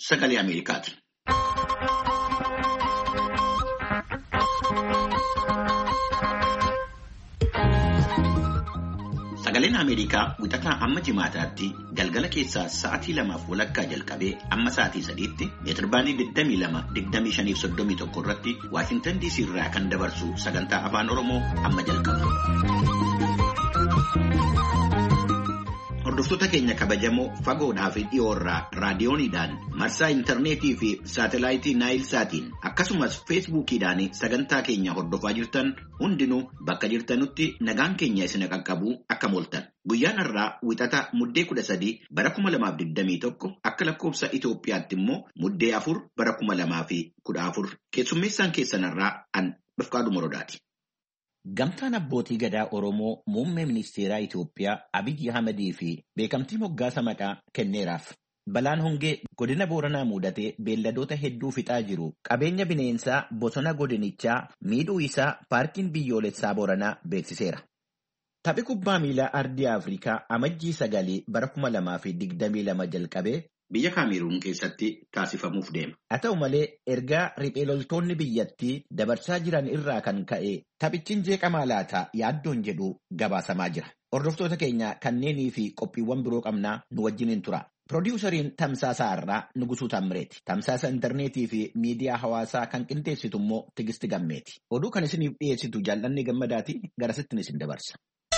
sagalee Ameerikaati. Sagaleen Ameerikaa wixataa amma jimaataatti galgala keessaa sa'aatii 2:00 jalqabee amma sa'aatii 3:00 meetirbaandii 22-25-31 irratti Waashingtan DC irraa kan dabarsu sagantaa afaan Oromoo amma jalqaba. Hordoftoota keenya kabajamoo fagoodhaa fi dhiyoorraa raadiyoonidhaan marsaa intarneetii fi saatalaayitii Naayilsaatiin akkasumas feesbuukiidhaan sagantaa keenya hordofaa jirtan hundinuu bakka jirtanutti nagaan keenya isin qaqqabuu akka mooltan. Guyyaan har'aa wixata muddee 13 bara 2021 akka lakkoofsa Itoophiyaatti immoo muddee 4 bara 2014 keessummeessaan keessanarraa an Dhufqaadhu Morodaati. Gamtaan abbootii gadaa Oromoo muummee ministeeraa Itoophiyaa Abiyyi Ahmedii fi beekamtii moggaasa maqaa kenneeraaf. Balaan hongee godina Booranaa mudatee beelladoota hedduu fixaa jiru. Qabeenya bineensaa bosona godinichaa miidhuu isaa paarkiin biyyoolessaa Booranaa beeksiseera. Taphi kubbaa miilaa ardii Afrikaa amajjii 9 bara 2022 jalqabee biyya Kaameruun keessatti taasifamuuf deema. Haa ta'u malee ergaa riphee loltoonni biyyattii dabarsaa jiran irraa kan ka'e taphichi jeeqamaa laata yaaddoon jedhu gabaasamaa jira. Hordoftoota keenya kanneenii fi qophiiwwan biroo qabnaa nu wajjiniin tura. Piroodyuusariin Tamsaasaa irraa Nugusuu Tammireeti. Tamsaasa intarneetii fi miidiyaa hawaasaa kan qindeessitu immoo Tigisti Gammeeti. Oduu kan isiniif dhiyeessitu Jaallanni Gammadaati garasittiin isin dabarsa.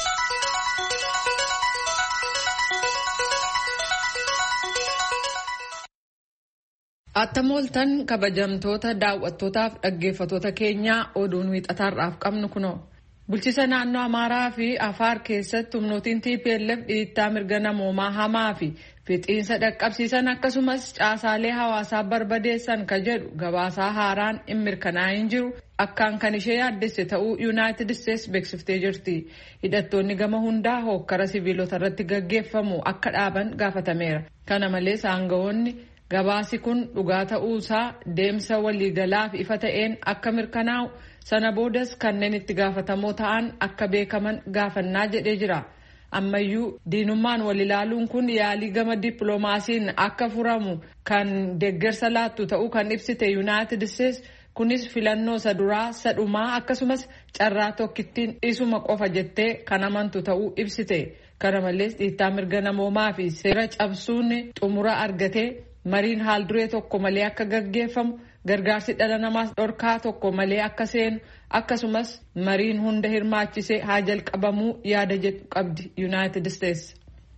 Attamooltan kabajamtoota daawwattootaaf dhaggeeffattoota keenyaa oduun wiixataarraaf qabnu kunoo. Bulchiisa naannoo Amaaraa fi Afaar keessatti humnootiin TPLF dhiittaa mirga namoomaa hamaa fi fixiinsa dhaqqabsiisan akkasumas caasaalee hawaasaa barbadeessan ka jedhu gabaasaa haaraan hin mirkanaa'in jiru akkaan kan ishee yaaddesse ta'uu Yuunaayitid Isteetsi beeksiftee jirti. Hidhattoonni gama hundaa hokkara siviilota irratti gaggeeffamu akka dhaaban gaafatameera. Kana malees aangawoonni gabaasi kun dhugaa ta'uusaa deemsa waliigalaaf ifa ta'een akka mirkanaa'u sana boodas kanneen itti gaafatamoo ta'an akka beekaman gaafannaa jedhee jira. Ammayyuu diinummaan wal ilaaluun kun yaalii gama dippiloomaasiin akka furamu kan deeggarsa laattu ta'uu kan ibsite Yuunaayitid Isteetsi kunis filannoo saduraa sadhumaa akkasumas carraa tokkittiin dhiisuma qofa jettee kan amantu ta'uu ibsite. Kana malees dhiittaa mirga namoomaa fi seera cabsuun xumura argatee mariin haal duree tokko malee akka gaggeeffamu gargaarsi dhala namaas dhorkaa tokko malee akka seenu akkasumas mariin hunda hirmaachisee haa jalqabamuu yaada jedhu qabdi Yuunaayitid Isteetsi.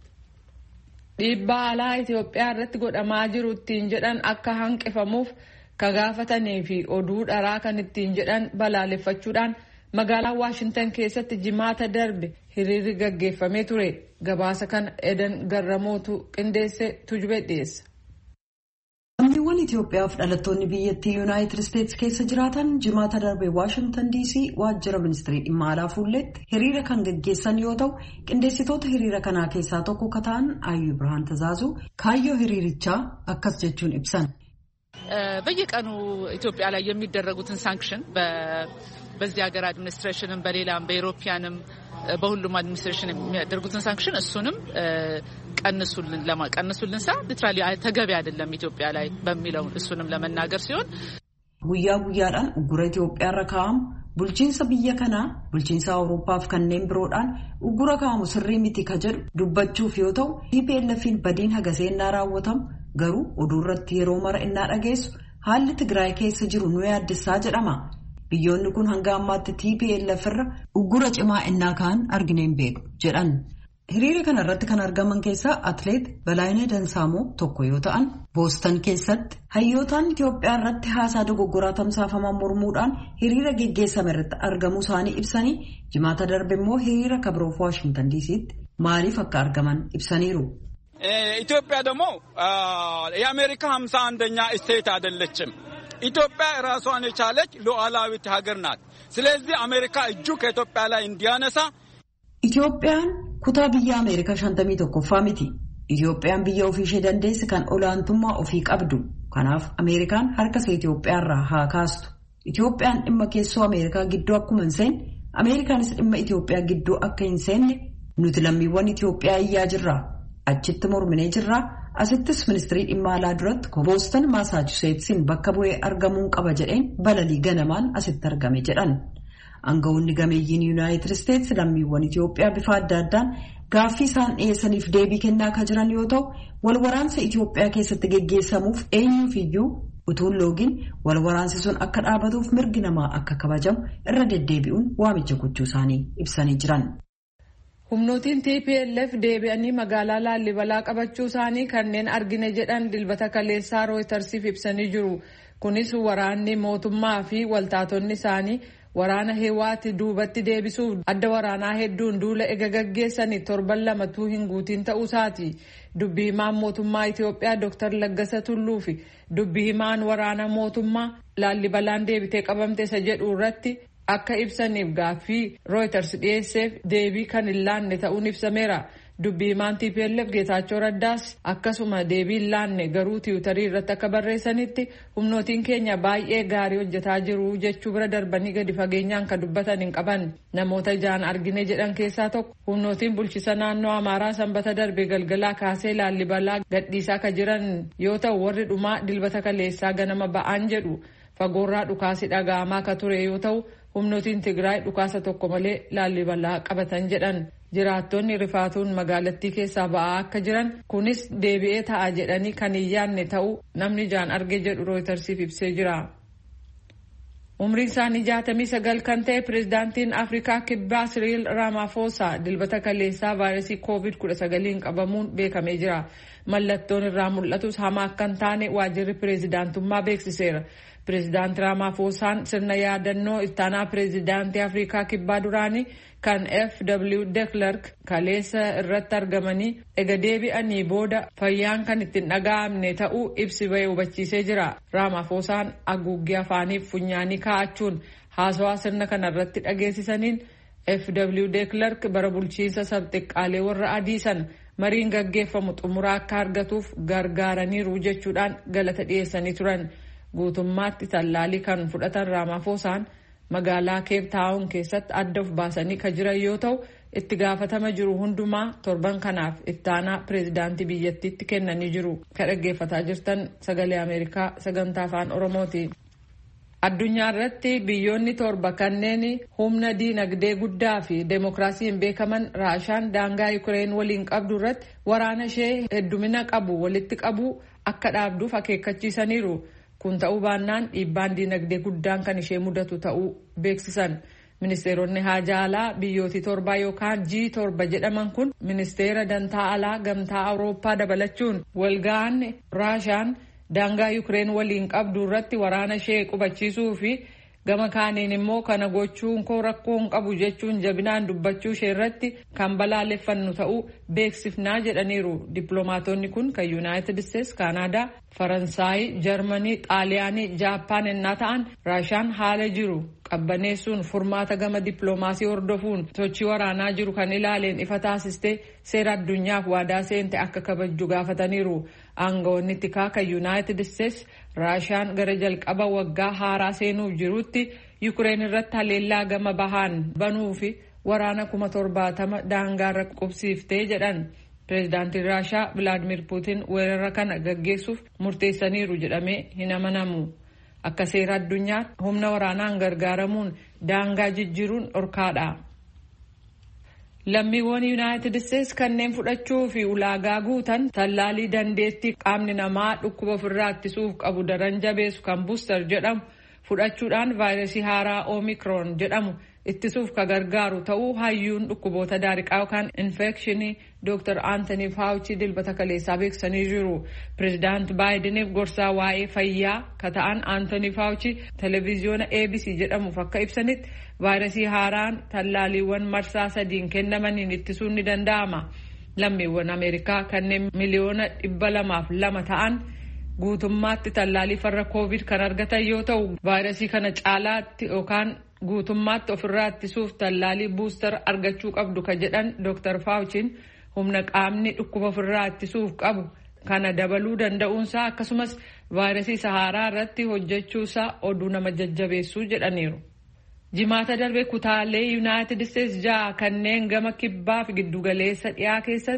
Dhiibbaa alaa Itoophiyaa irratti godhamaa jiru ittiin jedhan akka hanqifamuuf ka gaafatanii fi oduu dharaa kan ittiin jedhan balaaleffachuudhaan magaalaa Waashingtan keessatti jimaata darbe hiriirri gaggeeffamee ture. Gabaasa kana Edan Garramootu qindeesse Tujubee dhiyeessa. Lammiiwwan Itoophiyaaf dhalattoonni biyyattii Yuunaayitid Isteetsi keessa jiraatan jimaata darbe Waashingtan DC waajjira ministirii dhimma alaa fuulletti hiriira kan gaggeessan yoo ta'u qindeessitoota hiriira kanaa keessaa tokko ka ta'an Ayyuu Birhaan Tazaazuu kaayyoo hiriirichaa akkas jechuun ibsan. በየቀኑ ኢትዮጵያ ላይ የሚደረጉትን ሳንክሽን በዚህ ሀገር አድሚኒስትሬሽንም በሌላም በኢሮፒያንም በሁሉም አድሚኒስትሬሽን የሚያደርጉትን ሳንክሽን እሱንም ቀንሱልን ሳ ሊትራሊ ተገቢ አይደለም ኢትዮጵያ ላይ በሚለው እሱንም ለመናገር ሲሆን guyyaa guyyaadhaan uggura Itoophiyaa irra kaa'amu bulchiinsa biyya kanaa bulchiinsa Awuroopaaf kanneen biroodhaan uggura kaa'amu sirrii miti ka jedhu dubbachuuf yoo ta'u TPLF'n badiin hagaseennaa raawwatamu garuu oduu irratti yeroo mara innaa dhageessu haalli Tigraay keessa jiru nu yaaddessaa jedhama. Biyyoonni kun hanga ammaatti TPLF irra uggura cimaa innaa kaan argine hin beeku jedhan. Hiriira kana irratti kan argaman keessaa Atleet Balaayinee Dansaamoo tokko yoo ta'an Boostan keessatti hayyootaan Itoophiyaa irratti haasaa dogoggoraa tamsaafaman mormuudhaan hiriira geggeessame irratti argamuu isaanii ibsanii jimaata darbe immoo hiriira kabiroof Waashingtan DC'tti maaliif akka argaman ibsaniiru. ኢትዮጵያ ደግሞ የአሜሪካ 51ኛ ስቴት አይደለችም። ኢትዮጵያ ራሷን የቻለች ሉዓላዊት ሀገር ናት። ስለዚህ አሜሪካ እጁ ከኢትዮጵያ ላይ እንዲያነሳ Itoophiyaan kutaa biyya Ameerikaa 51ffaa miti. Itoophiyaan biyya ofii ishee dandeesse kan olaantummaa ofii qabdu. Kanaaf Ameerikaan harka ishee Itoophiyaa irraa haa kaastu. Itoophiyaan dhimma keessoo Ameerikaa gidduu akkuma hin seenne, Ameerikaanis dhimma Itoophiyaa gidduu akka hin seenne nuti lammiiwwan Itoophiyaa iyyaa jirra. Achitti morminee jirra. asittis ministirii dhimma alaa duratti Booston Masaachuseetsiin bakka bu'ee argamuun qaba jedheen balalii ganamaan asitti argame jedhan. Aangawoonni gameeyyiin Yuunaayitid Isteetsi lammiiwwan Itoophiyaa bifa adda addaan gaaffii isaan dhiyeessaniif deebii kennaa kan jiran yoo ta'u, walwaraansa Itoophiyaa keessatti geggeessamuuf eenyuufiyyuu utuun loogiin walwaraansi sun akka dhaabatuuf mirgi namaa akka kabajamu irra deddeebi'uun waamicha gochuu isaanii ibsanii jiran. Humnootiin TPLF deebi'anii magaalaa Laallibalaa qabachuu isaanii kanneen argine jedhan dilbata kaleessaa Rooytarsiif ibsanii jiru. Kunis waraanni mootummaa fi waltaatonni isaanii waraana Hewaati duubatti deebisuuf adda waraanaa hedduun duula ega gaggeessanii torban lamatuu hin guutiin ta'uu isaati. Dubbii himaan mootummaa Itoophiyaa Dr. Laggasa Tulluu fi dubbii himaan waraana mootummaa Laallibalaan deebitee qabamte isa jedhu irratti akka ibsaniif gaaffii Reuters dhiyeesseef deebii kan hin laanne ta'uun ibsameera. Dubbii himaan TPLF Geetaachoo Raddaas akkasuma deebii hin laanne garuu tiwutarii irratti akka barreessanitti humnootiin keenya baay'ee gaarii hojjetaa jiru jechuu bira darbanii gadi fageenyaan kan dubbatan hin qaban. Namoota ijaan argine jedhan keessaa tokko humnootiin bulchiisa naannoo Amaaraa sanbata darbe galgalaa kaasee Laallibalaa gadhiisaa kan jiran yoo ta'u warri dhumaa dilbata kaleessaa ganama ba'an jedhu. Fagoorraa dhukaasi dhaga'amaa ka ture yoo ta'u humnootiin Tigraay dhukaasa tokko malee Laallibalaa qabatan jedhan. Jiraattonni rifaatuun magaalattii keessaa ba'aa akka jiran kunis deebi'ee ta'a jedhanii kan hin yaadne ta'uu namni ijaan arge jedhu Rooytarsiif ibsee jira. Umriin isaanii 69 kan ta'e pireezidaantiin Afrikaa Kibbaa Siriil Ramaphosa dilbata kaleessaa vaayirasii COVID-19 qabamuun beekamee jira. Mallattoon irraa mul'atus hamaa akka hin taane waajjirri pireezidaantummaa beeksiseera. Pireezidaanti Ramaphosaan sirna yaadannoo ittaanaa pireezidaantii Afrikaa Kibbaa duraanii kan F.W. de Klerk kaleessa irratti argamanii ega deebi'anii booda fayyaan kan ittiin dhaga'amne ta'uu ibsi ba'ee hubachiisee jira. Ramaphosaan haguuggii afaaniif funyaanii kaa'achuun haasawaa sirna kana irratti dhageessisaniin F.W. de Klerk bara bulchiinsa sabxiqqaalee warra adii sana mariin gaggeeffamu xumuraa akka argatuuf gargaaraniiru jechuudhaan galata dhiyeessanii turan. Guutummaatti tallaalii kan fudhatan Ramaphosaan magaalaa Keep Town keessatti adda of baasanii kan jiran yoo ta'u itti gaafatama jiru hundumaa torban kanaaf ittaanaa pireezidaantii biyyattiitti kennanii jiru. Kan dhaggeeffataa jirtan sagalee Ameerikaa sagantaa afaan Oromooti. Addunyaa irratti biyyoonni 7 kanneen humna diinagdee guddaa fi deemokiraasiin beekaman Raashaan daangaa Yuukireen waliin qabdu irratti waraana ishee heddumina qabu walitti qabu akka dhaabduuf akeekkachiisaniiru. Kun ta'uu baannaan dhiibbaan diinagdee guddaan kan ishee mudatu ta'uu beeksisan. Ministeeronni haajaa alaa biyyooti 7 yookaan G7 jedhaman kun ministeera dantaa alaa gamtaa Awurooppaa dabalachuun walga'an Raashaan daangaa Yuukireen waliin qabdu irratti waraana ishee qubachiisuu fi gama kaaniin immoo kana gochuun koo rakkoo hin qabu jechuun jabinaan dubbachuu ishee irratti kan balaaleffannu ta'uu beeksifnaa jedhaniiru. Dippiloomaatonni kun kan Yuunaayitid Isteetsi, Kaanaadaa, Faransaay, Jarmanii, Xaaliyaanii, Jaappaan ennaa ta'an Raashaan haala jiru qabbaneessuun furmaata gama dippiloomaasii hordofuun sochii waraanaa jiru kan ilaaleen ifa taasistee seera addunyaaf waadaa seente akka kabajju gaafataniiru. Aangawoonni tikaa kan Yuunaayitid Isteetsi Raashaan gara jalqaba waggaa haaraa seenuuf jirutti Yuukireen irratti haleellaa gama bahaan banuu fi waraana 70,000 daangaarra qubsiiftee jedhan. Pireezidaantiin Raashaa Vilaadimir Puutiin weerara kana gaggeessuuf murteessaniiru jedhamee hin amanamu. Akka seera addunyaatti humna waraanaan gargaaramuun daangaa jijjiiruun dhorkaadha. Lammiiwwan Yuunaayitid Isteetsi kanneen fudhachuu fi ulaagaa guutan tallaalii dandeettii qaamni namaa dhukkuba ofirraa ittisuuf qabu daran jabeessu kan buustar jedhamu fudhachuudhaan vaayirasii haaraa Omikron jedhamu ittisuuf ka gargaaru ta'uu hayyuun dhukkuboota daariqaa yookaan infekshinii Dr. Anthony Fauci dilbata kaleessaa beeksisanii jiru. Pireezidaant Baayideniif gorsaa waa'ee fayyaa ka ta'an Anthony Fauci televiziyoona ABC jedhamuuf akka ibsanitti vaayirasii haaraan tallaaliiwwan marsaa 3 kennamaniin ittisuun ni danda'ama. Lammiiwwan Ameerikaa kanneen miliyoona 202 ta'an guutummaatti tallaalii farra COVID kan argatan yoo ta'u vaayirasii kana caalaatti yookaan guutummaatti ofirraa ittisuuf tallaalii buustar argachuu qabdu ka jedhan Dr. Fauciin humna qaamni dhukkuba ofirraa ittisuuf qabu kana dabaluu danda'uunsaa akkasumas vaayirasii haaraa irratti hojjechuusaa oduu nama jajjabeessuu jedhaniiru. Jimaata darbe kutaalee Yuunaayitid Isteetsi 6 kanneen gama kibbaa fi giddugaleessa dhiyaa keessatti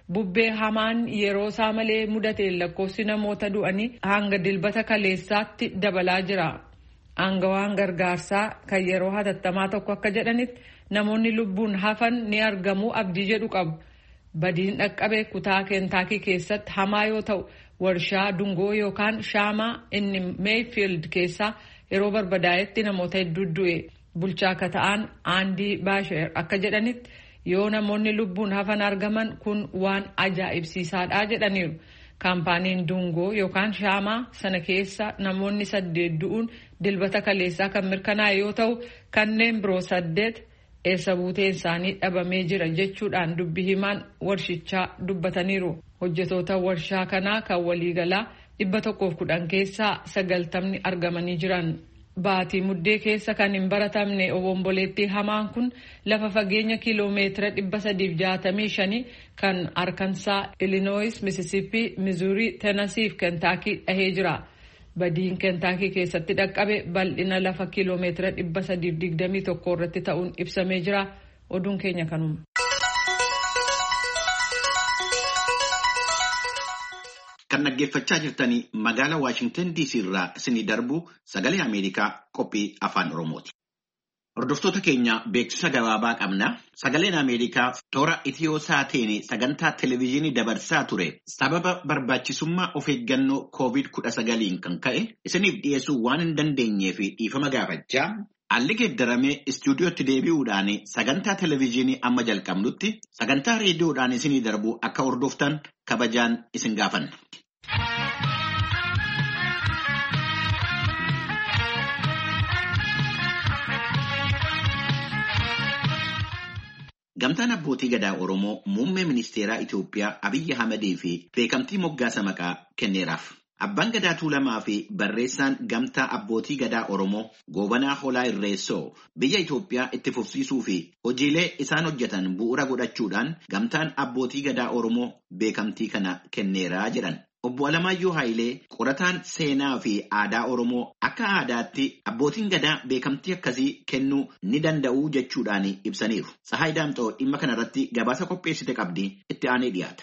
bubbee hamaan yeroo isaa malee mudateen lakkoofsi namoota du'anii hanga dilbata kaleessaatti dabalaa jira. Aangawaan gargaarsaa kan yeroo hatattamaa tokko akka jedhanitti namoonni lubbuun hafan ni argamu abdii jedhu qabu. Badiin dhaqqabe kutaa Keentaakii keessatti hamaa yoo ta'u warshaa dungoo yookaan shaamaa inni Mayfield keessaa yeroo barbadaa'etti namoota hedduu du'e. Bulchaa akka ta'an Aandii Baasheer akka jedhanitti yoo namoonni lubbuun hafan argaman kun waan ajaa'ibsiisaadha jedhaniiru. Kaampaaniin dungoo yookaan shaamaa sana keessa namoonni 8 du'uun dilbata kaleessaa kan mirkanaa'e yoo ta'u kanneen biroo 8 eessa buuteen isaanii dhabamee jira jechuudhaan dubbi himaan warshichaa dubbataniiru. Hojjetoota warshaa kanaa kan waliigalaa 110 keessaa 90 argamanii jiran. Baatii muddee keessa kan hin baratamne obomboleettii hamaan kun lafa fageenya kiiloomeetira 365 kan Arkansaa, Illinois, Mississippi, Missouri, Tennessee fi Kentaakii dhahee jira. Badiin Kentaakii keessatti dhaqqabe bal'ina lafa kiiloomeetira 321 irratti ta'uun ibsamee jira. Oduun keenya kanuma. Kan dhaggeeffachaa jirtanii magaalaa Waashingtan DC irraa isinii darbu sagalee Ameerikaa qophii afaan Oromooti. Hordoftoota keenya beeksisa gabaabaa qabna. Sagaleen Ameerikaa toora Itiyoo-Saateen sagantaa televezyiinii dabarsaa ture sababa barbaachisummaa of eeggannoo COVID-19 kan ka'e isiniif dhiyeessuu waan hin dandeenyeef dhiifama gaafachaa haalli geeddaramee istuudiyootti deebi'uudhaan sagantaa televezyiinii amma jalqabnutti sagantaa reediyoodhaan isinii darbu akka hordoftan kabajaan isin gaafanna. Gamtaan abbootii gadaa Oromoo muummee ministeeraa Itoophiyaa Abiyyi Ahmedii fi beekamtii moggaasa maqaa kenneeraaf. Abbaan gadaa Tuulamaa fi barreessaan gamtaa abbootii gadaa Oromoo Goobanaa Hoolaa Irreessoo biyya Itoophiyaa itti fufsiisuu fi hojiilee isaan hojjetan bu'uura godhachuudhaan gamtaan abbootii gadaa Oromoo beekamtii kana kenneeraa jedhan. Obbo Alamaayyoo Haayilee qorataan seenaa fi aadaa Oromoo akka aadaatti abbootiin gadaa beekamtii akkasii kennuu ni danda'u jechuudhaan ibsaniiru. Sahaay Daamxoo dhimma kanarratti gabaasa qopheessite qabdi itti aanee dhiyaata.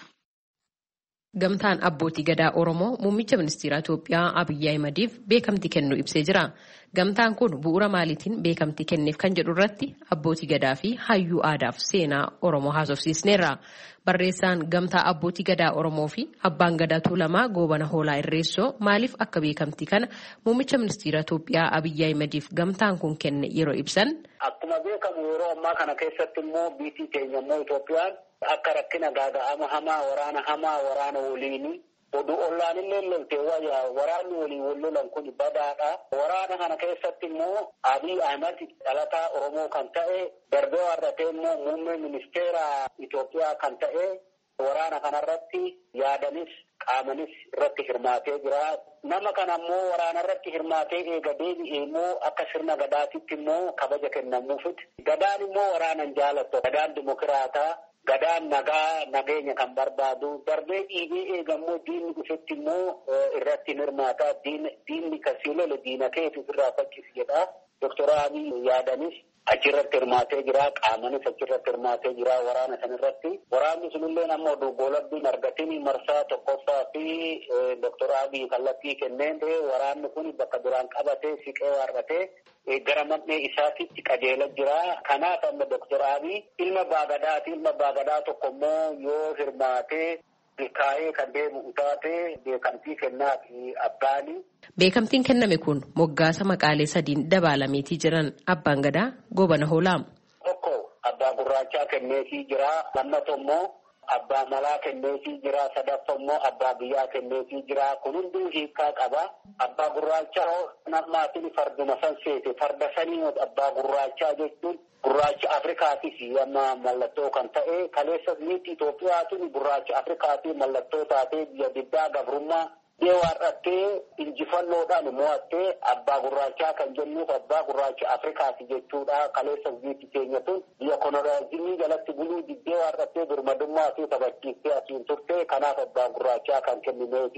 Gamtaan abbootii gadaa Oromoo muummicha ministeeraa Itoophiyaa Abiyyi Ahmediif beekamtii kennuu ibsee jira. Gamtaan kun bu'uura maaliitiin beekamtii kenneef kan jedhu irratti abbootii gadaa fi hayyuu aadaaf seenaa Oromoo haasofsiisneerra. Barreessaan gamtaa abbootii gadaa Oromoo fi abbaan gadaa Tuulamaa Goobana Hoolaa Irreessoo maaliif akka beekamtii kana muummicha ministeeraa Itoophiyaa Abiyyi Ahmediif gamtaan kun kenne yeroo ibsan. Akkuma beekamu yeroo ammaa kana keessatti immoo biyyi keenya immoo Itoophiyaan akka rakkina gaaga'ama hamaa waraana waliini oduu ollaan illee lolte waraanni waliin wal lolan kun badaadha. Waraana kana keessatti immoo Abiyyi Ahmed dhalataa Oromoo kan ta'e darbee warratee immoo muummee ministeera Itoophiyaa kan ta'e waraana kanarratti yaadanis qaamanis irratti hirmaatee jira. Nama kana immoo waraana irratti hirmaatee eega deebi'ee immoo akka sirna gadaatitti immoo kabaja kennamuufit. Gadaan immoo waraanan jaalattu. Gadaan dimokiraataa. Gadaan nageenya kan barbaadu darbee dhiibee eegammoo diinni dhufetti immoo irratti hirmaataa diinni kasiilole diina keetu irraa fakkis jedha. Dr. Abiy yaadanis achirratti hirmaatee jira, qaamanis achirratti hirmaatee jira waraana sanirratti. Waraanni sunillee amma oduu goolabbiin argatiin marsaa tokkoffaa fi Dr. Abiy kallattii kenneen waraanni kun bakka duraan qabatee siqee warratee gara mandhee isaatitti qajeela jira. Kanaaf amma Dr. Abiy ilma baagadaa tokko immoo yoo hirmaatee milkaa'ee kan deemu utaatee beekamtii kennaa fi abbaani. Beekamtiin kenname kun moggaasa maqaalee sadiin dabalameetii jiran abbaan gadaa Goobana Hoolaa. Tokko abbaa gurraachaa kenneefii jira. Lammaffaa immoo abbaa malaa kenneefii jira. Sadaffaa immoo abbaa biyyaa kenneefii jira. Kun hunduu hiikaa qaba. Abbaa gurraachaa nammaatiin farduma san seete farda sanii abbaa gurraachaa jechuun gurraacha Afrikaatiif amma mallattoo kan ta'e kaleessas miti Itoophiyaatiin gurraacha Afrikaatiin mallattoo taatee biyya diddaa gabrummaa deewaarrattee injifannoodhaan mo'attee abbaa gurraachaa kan jennuuf abbaa gurraacha Afrikaati jechuudha. Kaleessas miti keenya tun biyya koloniyaalizimii jalatti buluu diddee waarrattee birmadummaa fi taphachiiftee asiin turte. Kanaaf abbaa gurraachaa kan kennineefi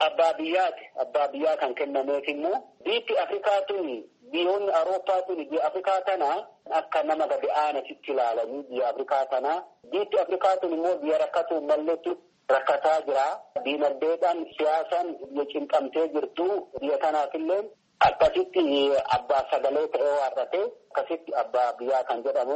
abbaa biyyaati. Abbaa biyyaa kan kennameef immoo biyyi Afrikaa tuni biyyoonni Awurooppaa tuni biyya Afrikaa tanaa akka nama gadi aanasitti ilaalanii biyya Afrikaa tanaa biyyi Afrikaa tuni immoo biyya rakkatu malleetti rakkataa jira. Diinagdeedhaan siyaasaan biyya cinqamtee jirtu biyya kanaafillee akkasitti abbaa sagalee ta'ee waarrate akkasitti abbaa biyyaa kan jedhamu.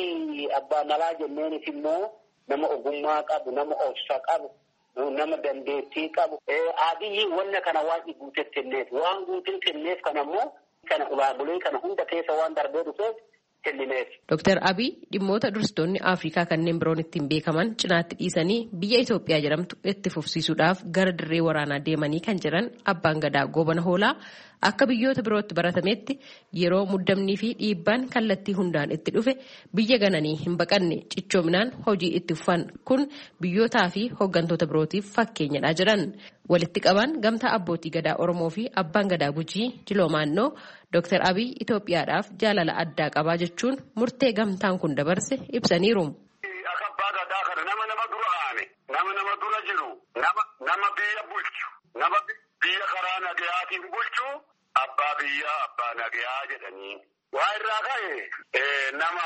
Abbaa malaa jenneenis immoo nama ogummaa qabu, nama obsa qabu, nama dandeettii qabu. Abiyyi wanna kana waan guuteef kenneef waan guuteef kenneef kanammoo kana ulaagulee kana hunda keessa waan darbee dhufeef kennineef. Dr. Abiy dhimmoota dursitoonni Afrikaa kanneen biroon ittiin beekaman cinaatti dhiisanii biyya Itoophiyaa jedhamtu itti fufsiisuudhaaf gara dirree waraanaa deemanii kan jiran abbaan gadaa Goobana Hoolaa akka biyyoota birootti baratametti yeroo muddamnii fi dhiibbaan kallattii hundaan itti dhufe biyya gananii hin baqanne cichoominaan hojii itti fufan kun biyyootaa fi hooggantoota birootiif fakkeenyadha jedhan. Walitti qaban gamtaa abbootii gadaa Oromoo fi abbaan gadaa Gujii Jiloomaannoo Dr. Abiy Itoophiyaadhaaf jaalala addaa qabaa jechuun murtee gamtaan kun dabarse ibsaniiru. Akka abbaa gadaa kana nama dura aane, nama dura jiru, nama biyya bulchu, nama biyya karaa nagayaatiin bulchu abbaa biyyaa abbaa nagayaa jedhanii. Waa irraa ka'e nama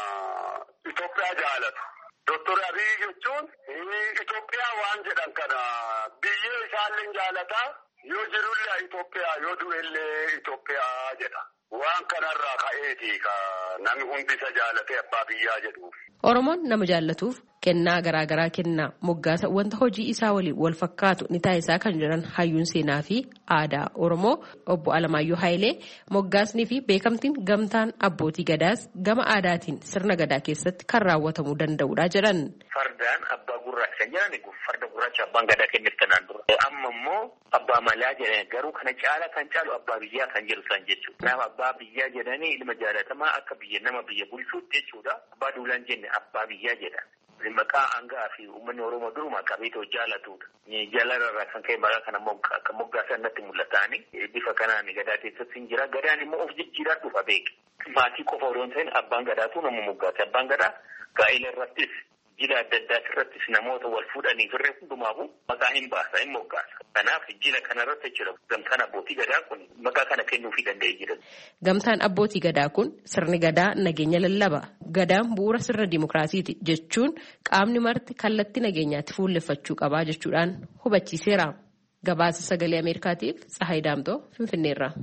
Itoophiyaa jaalatu. Dr. Abiy jechuun Itoophiyaa waan jedhan kana biyya isaallee jaalataa yoo jirullee Itoophiyaa yoo du'ellee Itoophiyaa jedha. Waan kanarraa ka'eeti namni hundi isa jaalatee abbaa biyyaa jedhuuf. Oromoon nama jaallatuuf kennaa garaagaraa kennaa moggaasa wanta hojii isaa waliin wal fakkaatu ni taasisaa kan jiran hayyuun seenaa fi aadaa Oromoo obbo Alamaayyoo Haayilee moggaasnii fi beekamtiin gamtaan abbootii gadaas gama aadaatiin sirna gadaa keessatti kan raawwatamuu danda'udha jedhan. Fardaan abbaa gurraacha jedhani farda gurraacha abbaan gadaa kenneef kanaan dura. Amma immoo abbaa malaa jedhani garuu kana caala kan caalu abbaa biyyaa kan jedhu san jechuudha. Nama abbaa biyyaa jedhanii ilma jaalatamaa akka nama biyya bulchuutti jechuudha. Abbaa duulaan jenne abbaa biyyaa jedhan. Maqaa hangaa fi uummanni Oromoo duruma qabeetoo jaalatudha. Jaalarraa kan ka'e maqaa kana akka moggaasan natti mul'ataani. Bifa kanaan gadaa keessatti hin jira. Gadaan immoo of jijjiiraa dhufa beeki. Maatii qofa odoo hin ta'in abbaan gadaatu nama moggaasa. Abbaan gadaa gaa'ela irrattis jila adda addaa irrattis namoota wal fuudhanii firree hundumaafu maqaa hin baasa hin moggaasa. Kanaaf jila kanarratti jira gamtaan abbootii gadaa kun maqaa kana kennuufii danda'ee jira. Gamtaan abbootii gadaa kun sirni gadaa nageenya lallaba. Gadaan bu'uura sirna dimokiraasiiti jechuun qaamni marti kallattii nageenyaatti fuulleffachuu qabaa jechuudhaan hubachiiseera. Gabaasa sagalee Ameerikaatiif Tsahaay Daamtoo Finfinneerra.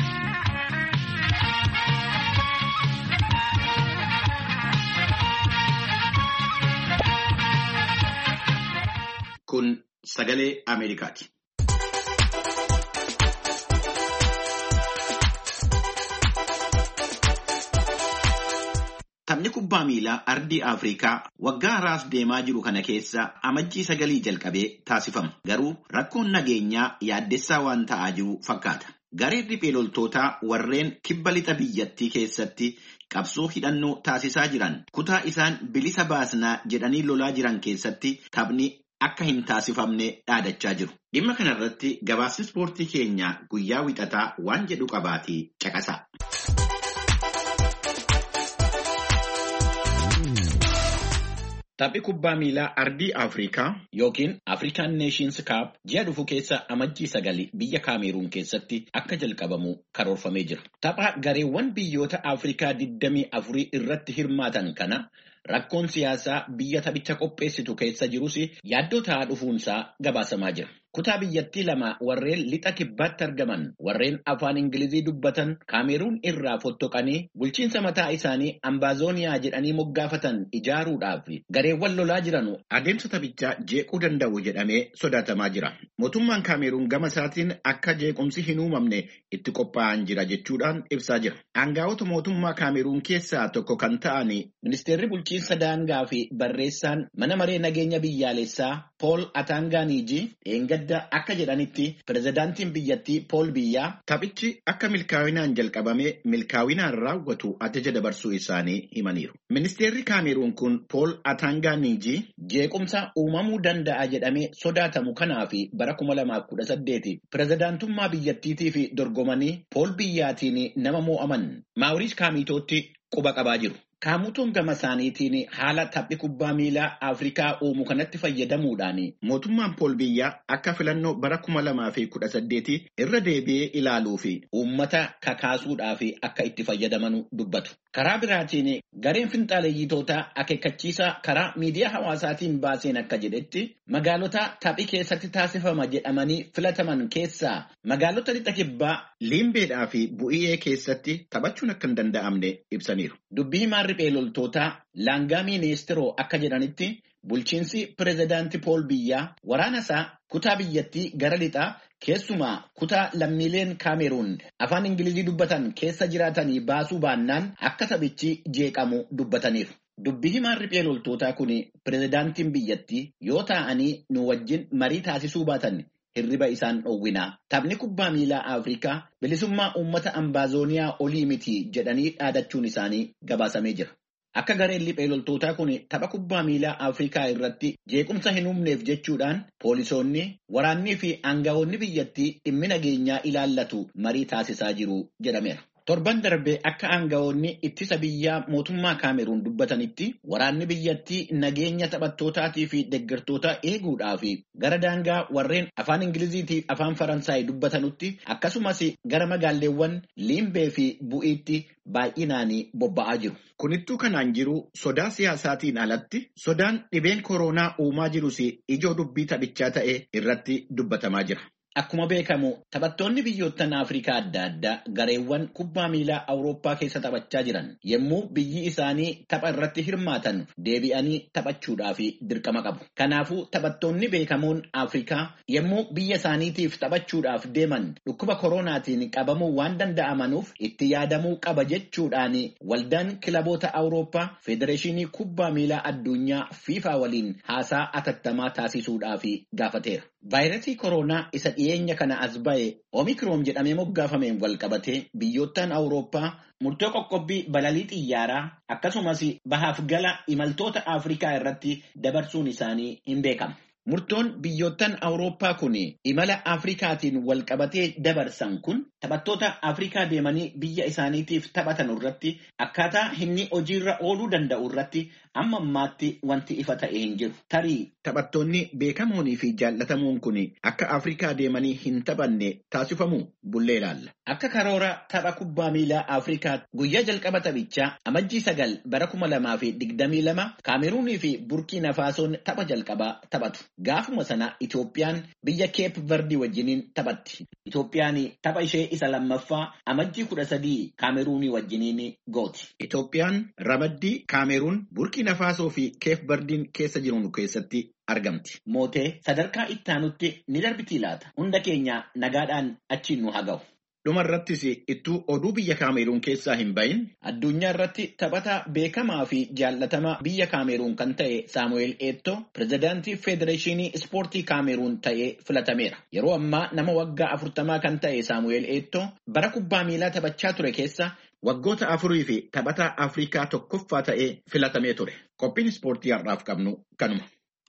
Kun sagalee Ameerikaati. Taphni kubbaa miilaa ardii Afrikaa waggaa haraaf deemaa jiru kana keessa amajjii 9 jalqabee taasifama. Garuu rakkoon nageenyaa yaaddessaa waan ta'aa jiru fakkaata. Gareen riphee loltootaa warreen kibba lixa biyyattii keessatti qabsoo hidhannoo taasisaa jiran kutaa isaan bilisa baasnaa jedhanii lolaa jiran keessatti taphni akka hin taasifamne dhaadachaa jiru. Dhimma kanarratti gabaasni ispoortii keenya guyyaa wixataa waan jedhu qabaatii caqasa. Taphni kubbaa miilaa ardii Afrikaa yookiin African Nations Cup ji'a dhufu keessa amajjii 9 biyya Kaameruun keessatti akka jalqabamu karoorfamee jira. Tapha gareewwan biyyoota Afrikaa 24 irratti hirmaatan kana rakkoon siyaasaa biyya taphicha qopheessitu keessa jirus yaaddoo ta'aa dhufuunsaa gabaasamaa jira. Kutaa biyyattii lama warreen lixa kibbaatti argaman warreen afaan Ingilizii dubbatan Kaameruun irraa fottoqanii bulchiinsa mataa isaanii Ambaazooniyaa jedhanii moggaafatan ijaaruudhaaf gareewwan lolaa jiran adeemsa taphichaa jeequu danda'u jedhamee sodaatamaa jira. Mootummaan Kaameruun gama isaatiin akka jeequmsi hin uumamne itti qophaa'an jira jechuudhaan ibsaa jira. Aangaa'ota mootummaa Kaameruun keessaa tokko kan ta'an ministeerri bulchiinsa daangaa fi barreessaan mana maree nageenya biyyaalessaa Pool Atangaaniiji dheengadda akka jedhanitti pirezidaantiin biyyattii Pool Biyyaa taphichi akka milkaa'inaan jalqabamee milkaa'inaan raawwatu ajaja dabarsuu isaanii himaniiru. Ministeerri Kaameruun kun Pool Atangaaniiji jeequmsa uumamuu danda'a jedhamee sodaatamu kanaaf bara 2018 pirezidaantummaa biyyattiitiif dorgomanii Pool Biyyaatiin nama moo'aman Maawuriis Kaamitootti quba qabaa jiru. Kaamutuun gama isaaniitiin haala taphni kubbaa miilaa Afrikaa uumu kanatti fayyadamuudhaan mootummaan Pool Biyyaa akka filannoo bara 2018 irra deebi'ee ilaaluu fi uummata kakaasuudhaaf akka itti fayyadaman dubbatu. Karaa biraatiin gareen finxaaleeyyitootaa akeekkachiisa karaa miidiyaa hawaasaatiin baaseen akka jedhetti magaalota taphii keessatti taasifama jedhamanii filataman keessaa magaalota lixa kibbaa Liimbeedhaa fi Bu'iyee keessatti taphachuun akka hin danda'amne ibsaniiru. Dubbii himaan riphee loltootaa Laangaa Mineestiroo akka jedhanitti bulchiinsi pirezidaantii Pool Biyyaa waraana isaa kutaa biyyattii gara lixaa keessumaa kutaa lammiileen Kaameruun afaan Ingilizii dubbatan keessa jiraatanii baasuu baannaan akka taphichi jeeqamu dubbataniiru. Dubbii himaan riphee loltootaa kun pirezidaantiin biyyattii yoo taa'anii nu wajjin marii taasisuu baatan hirriba isaan dhowwinaa. Taphni kubbaa miilaa Afrikaa bilisummaa uummata Ambaazooniyaa olii miti jedhanii dhaadachuun isaanii gabaasamee jira. Akka gareen riphee loltootaa kun tapha kubbaa miilaa Afrikaa irratti jeequmsa hin uumneef jechuudhaan poolisoonni, waraannii fi aangawoonni biyyattii dhimmi nageenyaa ilaallatu marii taasisaa jiru jedhameera. Torban darbee akka aangawoonni ittisa biyyaa mootummaa Kaameruun dubbatanitti waraanni biyyattii nageenya taphattootaatii fi deeggartoota eeguudhaaf gara daangaa warreen afaan Ingiliziitii fi afaan Faransaay dubbatanutti akkasumas gara magaalleewwan Liimbee fi Bu'iitti baay'inaan bobba'aa jiru. Kunittuu kanaan jiru sodaa siyaasaatiin alatti sodaan dhibeen koronaa uumaa jirus ijoo dubbii taphichaa ta'e irratti dubbatamaa jira. Akkuma beekamu taphattoonni biyyoottan Afrikaa adda addaa gareewwan kubbaa miilaa Awurooppaa keessa taphachaa jiran yommuu biyyi isaanii tapha irratti hirmaatan deebi'anii taphachuudhaaf dirqama qabu. Kanaafuu taphattoonni beekamoon Afrikaa yommuu biyya isaaniitiif taphachuudhaaf deeman dhukkuba koronaatiin qabamuu waan danda'amanuuf itti yaadamuu qaba jechuudhaan waldaan kilaboota Awurooppaa Federeeshinii Kubbaa Miilaa Addunyaa FIFA waliin haasaa atattamaa taasisuudhaaf gaafateera. Vaayirasii koronaa isa dhiyeenya kana as ba'e Omikroon jedhamee moggaafameen walqabatee biyyoottan Awurooppaa murtoo qoqqobbii balalii xiyyaaraa akkasumas bahaaf gala imaltoota Afrikaa irratti dabarsuun isaanii hin beekamu. Murtoon biyyoottan Awurooppaa kun imala Afrikaatiin walqabatee dabarsan kun taphattoota Afrikaa deemanii biyya isaaniitiif taphatan irratti akkaataa inni hojiirra ooluu danda'u irratti amma ammaatti wanti ifa ta'e hin jiru. Tarii taphattoonni beekamoonii fi jaallatamuun kun akka Afrikaa deemanii hin taphanne taasifamu bullee ilaalla. Akka karoora tapha kubbaa miilaa Afrikaa guyyaa jalqaba taphichaa amajjii 9 bara 2022 Kaameruunii fi Burkiina Faasoon tapha jalqabaa taphatu. Gaafuma sana Itoophiyaan biyya Keep Verdi wajjiniin taphatti. Itoophiyaan tapha ishee isa lammaffaa amajjii 13 Kaameruunii wajjiniin gooti. Itoophiyaan ramaddii Kaameruun Burkiina Faasoo fi Keep Verdiin keessa jiran keessatti argamti. Mootee sadarkaa ittaanutti ni darbiti laata. Hunda keenya nagaadhaan achiin nu haga'u. Dhuma irrattis ittuu oduu biyya Kaameruun keessaa hin bahin addunyaa irratti taphataa beekamaa fi jaallatamaa biyya Kaameruun kan ta'e Saamu'eel Eettoo pirezidaantii Federeeshinii Ispoortii Kaameruun ta'ee filatameera. Yeroo ammaa nama waggaa 40 kan ta'e Saamu'eel Eettoo bara kubbaa miilaa taphachaa ture keessa waggoota 4 fi taphataa Afrikaa tokkoffaa ta'ee filatamee ture. Qophiin ispoortii har'aaf qabnu kanuma.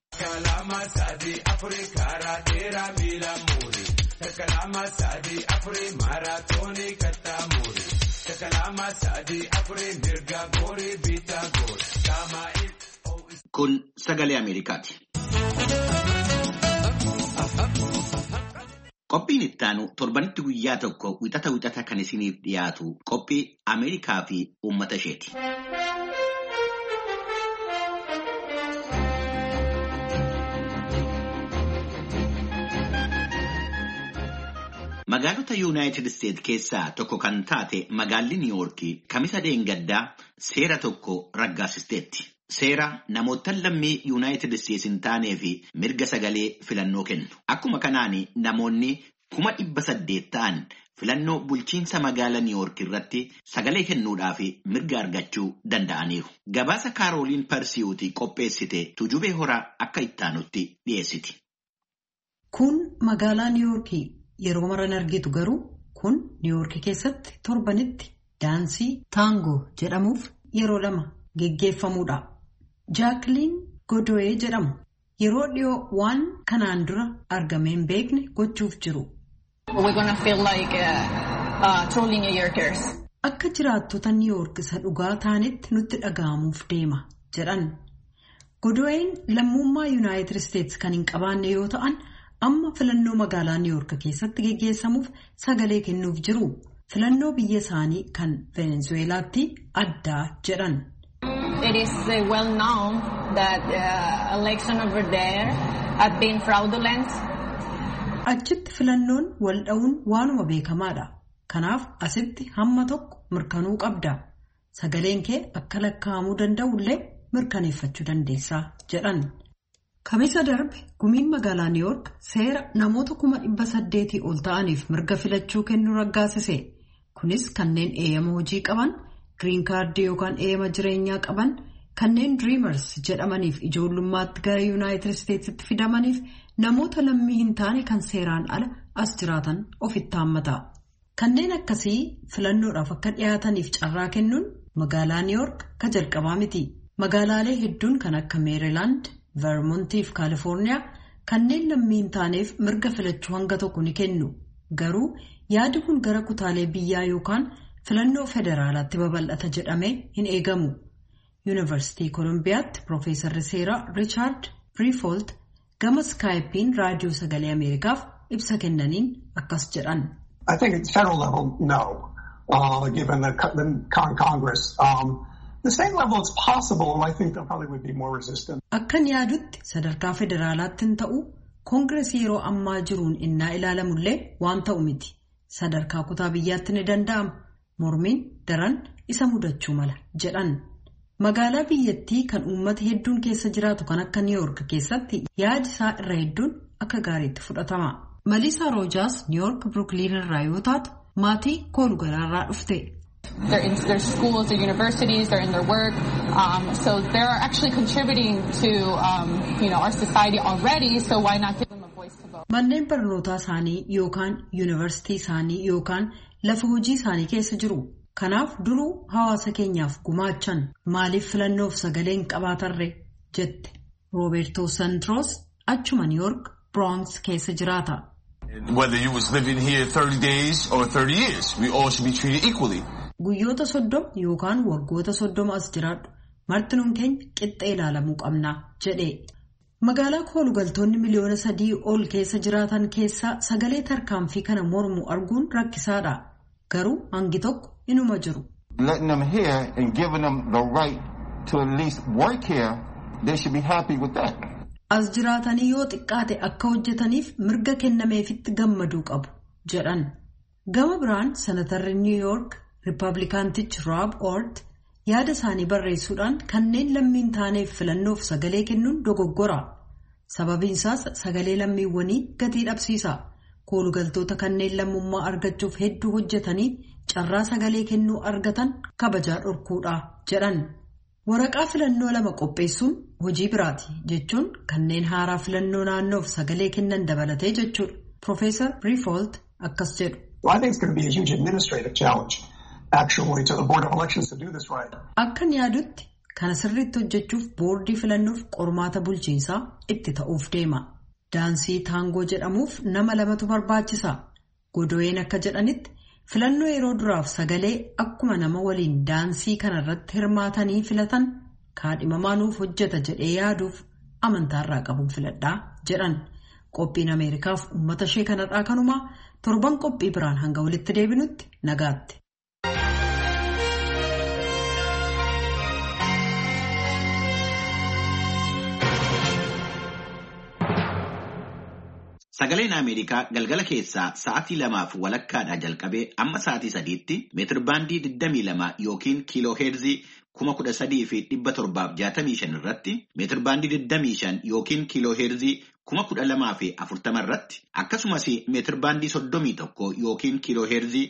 Takalama Sadi Afri Maratoni Katamuri. Takalama Sadi Afri Mirga Gori Bita Gori. Kun sagalee Ameerikaati. Qophiin ittaanu torbanitti guyyaa tokko wixata kan isiniif dhiyaatu qophii Ameerikaa fi uummata isheeti. Magaalota Yuunaayitid Isteet keessaa tokko kan taate magaalli Niiwuorkii kamisa deengaddaa seera tokko raggaasisteetti. Seera namoota lammii Yuunaayitid Isteet hin taanee fi mirga sagalee filannoo kennu. Akkuma kanaan namoonni 800,000 ta'an filannoo bulchiinsa magaalaa Niiwuorkii irratti sagalee kennuudhaaf mirga argachuu danda'aniiru. Gabaasa Kaarooliin Parsiyuutii qopheessite Tujubee Horaa akka ittaanutti dhiyeessiti. Kun magaalaa Niiwuorkii. Yeroo maran argitu garuu kun Niiwuorkii keessatti torbanitti daansii taangoo jedhamuuf yeroo 2 geggeeffamuudha. Jaakliin Godo'ee jedhamu yeroo dhiyoo waan kanaan dura argamee hin beekne gochuuf jiru. akka jiraattota New York isa dhugaa taanetti nutti dhaga'amuuf deema jedhan. Godwin lammummaa United States kan hin qabaanne yoo ta'an amma filannoo magaalaa New York keessatti geggeessamuuf sagalee kennuuf jiru. Filannoo biyya isaanii kan Venezuelaatti addaa jedhan. It is well known that election over there had been fraudulent. Achitti filannoon wal dha'uun waanuma beekamaadha. Kanaaf asitti hamma tokko mirkanuu qabda. Sagaleen kee akka lakkaa'amuu danda'ullee mirkaneeffachuu dandeessaa jedhan. Kamisa darbe gumiin magaalaa New York seera namoota 800 ol ta'aniif mirga filachuu kennuu raggaasise. Kunis kanneen eeyyama hojii qaban, green card yookaan eeyyama jireenyaa qaban, kanneen dreamers jedhamaniif ijoollummaatti gara United Statesitti fidamaniif namoota lammii hin taane kan seeraan ala as jiraatan ofitti haammata. Kanneen akkasii filannoodhaaf akka dhiyaataniif carraa kennuun magaalaa New York ka jalqabaa miti. Magaalaalee hedduun kan akka Maryland, Vermont fi California kanneen lammii hin taaneef mirga filachuu hanga tokko ni kennu. Garuu yaadi kun gara kutaalee biyyaa yookaan filannoo federaalaatti babal'ata jedhamee hin eegamu. Yuunivarsiitii Kolumbiyaatti Piroofeesarri seeraa Riichaard Briifolt gama Skaayipiin raadiyoo sagalee Ameerikaaf ibsa kennaniin akkas jedhan. I think at the federal level, no, given the Congress. The state level, it's possible. I think there probably would be more resistance. Akkan yaadutti sadarkaa federaalaatti hin ta'u koongireesii yeroo ammaa jiruun innaa ilaalamullee waan ta'u miti. Sadarkaa kutaa biyyaatti ni danda'ama. Mormiin daran isa mudachuu mala jedhan. Magaalaa biyyattii kan uummata hedduun keessa jiraatu kan akka New York keessatti yaadi isaa irra hedduun akka gaariitti fudhatama. Maliisa Roojaas New York Brooklyn irraa yoo taatu maatii koolugalaarraa dhufte. They're in their schools, their universities, they're in their work. So they're actually contributing to, our society already. So why not give them a voice to vote? Manneen barnootaa isaanii yookaan yuunivarsiitii isaanii yookaan lafa hojii isaanii keessa jiru. Kanaaf duruu hawaasa keenyaaf gumaachan maaliif filannoof sagaleen qabaatarre jette. Roberto Sandros achuma New York Bronx keessa jiraata. Whether you was living here 30 days or 30 years, we all should be treated equally. Guyyoota 30 yookaan waggoota 30 as jiraadhu martinuun keenya qixxee ilaalamuu qabna jedhe. Magaalaa koolugaltoonni miliyoona 3 ol keessa jiraatan keessaa sagalee tarkaanfii kana mormu arguun rakkisaadha. Garuu hangi tokko inuma jiru. Letting them here and giving them the right to at least work here, they should be happy with that. As jiraatanii yoo xiqqaate akka hojjetaniif mirga kennameefitti gammaduu qabu jedhan. Gama biraan senatarri New York Riippablikaantichi Rob Ort yaada isaanii barreessuudhaan kanneen lammiin taaneef filannoof sagalee kennuun dogoggora. Sababiin isaas sagalee lammiiwwanii gatii dhabsiisa. Koolugaltoota kanneen lammummaa argachuuf hedduu hojjetanii carraa sagalee kennuu argatan kabajaa dhorkuudha jedhan. Waraqaa filannoo 2 qopheessuun hojii biraati jechuun kanneen haaraa filannoo naannoof sagalee kennan dabalatee jechuudha. Profeesar Briifolt akkas jedhu. Well, I think it's going to be a huge administrative challenge, actually, to the Board of Elections to do this right. Akkan yaadutti kana sirriitti hojjechuuf boordii filannoof qormaata bulchiinsaa itti ta'uuf deema. Daansii taangoo jedhamuuf nama 2tu barbaachisa. Godwin akka jedhanitti filannoo yeroo duraaf sagalee akkuma nama waliin daansii kanarratti hirmaatanii filatan kaadhimamaanuuf hojjeta jedhee yaaduuf amantaarraa qabuun filadhaa jedhan. Qophiin Ameerikaaf uummata ishee kanarraa kanumaa torban qophii biraan hanga walitti deebinutti nagaatti. Sagaleen Ameerikaa galgala keessaa sa'aatii 2:00 jalqabee amma sa'aatii 3tti meetir baandii 22 yookiin kiiloo heerzii 13,765 irratti meetir baandii 25 yookiin kiiloo heerzii 12,040 irratti akkasumas meetir baandii 31 yookiin kiiloo heerzii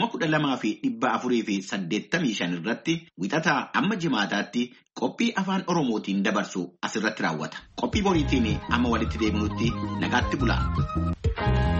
12,485 irratti wixataa amma jimaataatti qophii afaan Oromootiin dabarsu asirratti raawwata. Qophii boriitiin amma walitti deebinutti nagaatti bulaa.